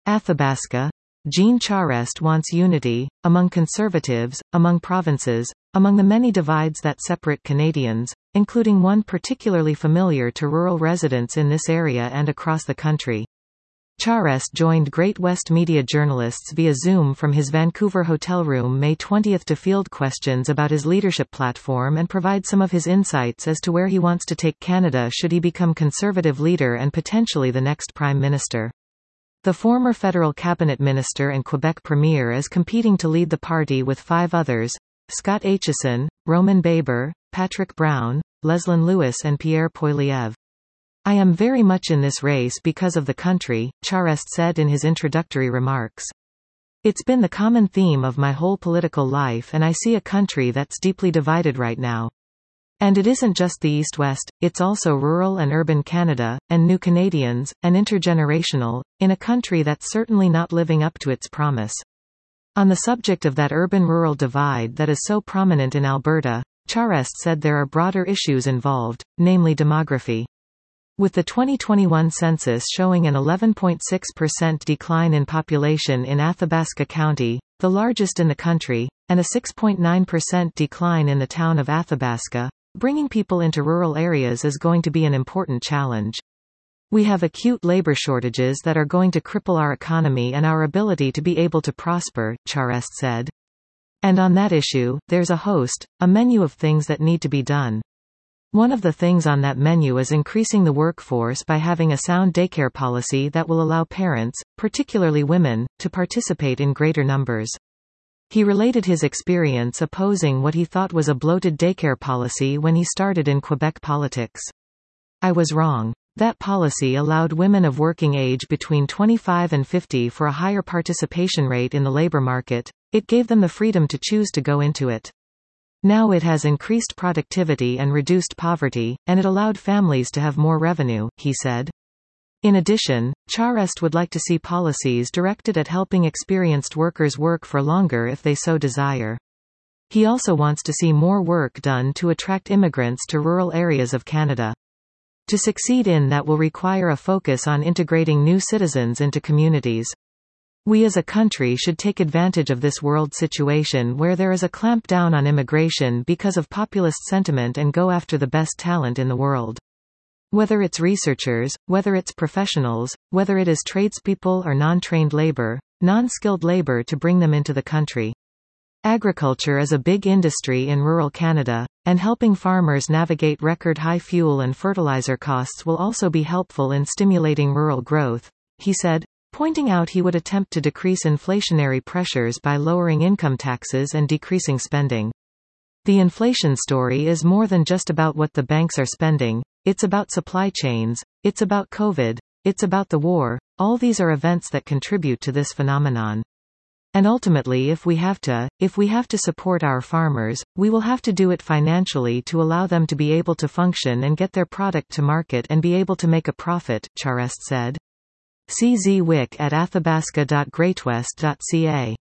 Athabasca. Jean Charest wants unity, among conservatives, among provinces, among the many divides that separate Canadians, including one particularly familiar to rural residents in this area and across the country. Charest joined Great West media journalists via Zoom from his Vancouver hotel room May 20 to field questions about his leadership platform and provide some of his insights as to where he wants to take Canada should he become Conservative leader and potentially the next Prime Minister. The former federal cabinet minister and Quebec premier is competing to lead the party with 5 others: Scott Aitchison, Roman Baber, Patrick Brown, Leslyn Lewis and Pierre Poilievre. I am very much in this race because of the country, Charest said in his introductory remarks. It's been the common theme of my whole political life and I see a country that's deeply divided right now. And it isn't just the East-West, it's also rural and urban Canada, and new Canadians, and intergenerational, in a country that's certainly not living up to its promise. On the subject of that urban-rural divide that is so prominent in Alberta, Charest said there are broader issues involved, namely demography. With the 2021 census showing an 11.6% decline in population in Athabasca County, the largest in the country, and a 6.9% decline in the town of Athabasca, bringing people into rural areas is going to be an important challenge. We have acute labor shortages that are going to cripple our economy and our ability to be able to prosper, Charest said. And on that issue, there's a menu of things that need to be done. One of the things on that menu is increasing the workforce by having a sound daycare policy that will allow parents, particularly women, to participate in greater numbers. He related his experience opposing what he thought was a bloated daycare policy when he started in Quebec politics. I was wrong. That policy allowed women of working age between 25 and 50 for a higher participation rate in the labor market. It gave them the freedom to choose to go into it. Now it has increased productivity and reduced poverty, and it allowed families to have more revenue, he said. In addition, Charest would like to see policies directed at helping experienced workers work for longer if they so desire. He also wants to see more work done to attract immigrants to rural areas of Canada. To succeed in that will require a focus on integrating new citizens into communities. We as a country should take advantage of this world situation where there is a clampdown on immigration because of populist sentiment and go after the best talent in the world. Whether it's researchers, whether it's professionals, whether it is tradespeople or non-trained labor, non-skilled labor to bring them into the country. Agriculture is a big industry in rural Canada, and helping farmers navigate record-high fuel and fertilizer costs will also be helpful in stimulating rural growth, he said, pointing out he would attempt to decrease inflationary pressures by lowering income taxes and decreasing spending. The inflation story is more than just about what the banks are spending, it's about supply chains, it's about COVID, it's about the war. All these are events that contribute to this phenomenon. And ultimately if we have to support our farmers, we will have to do it financially to allow them to be able to function and get their product to market and be able to make a profit, Charest said. CZ Wick at athabasca.greatwest.ca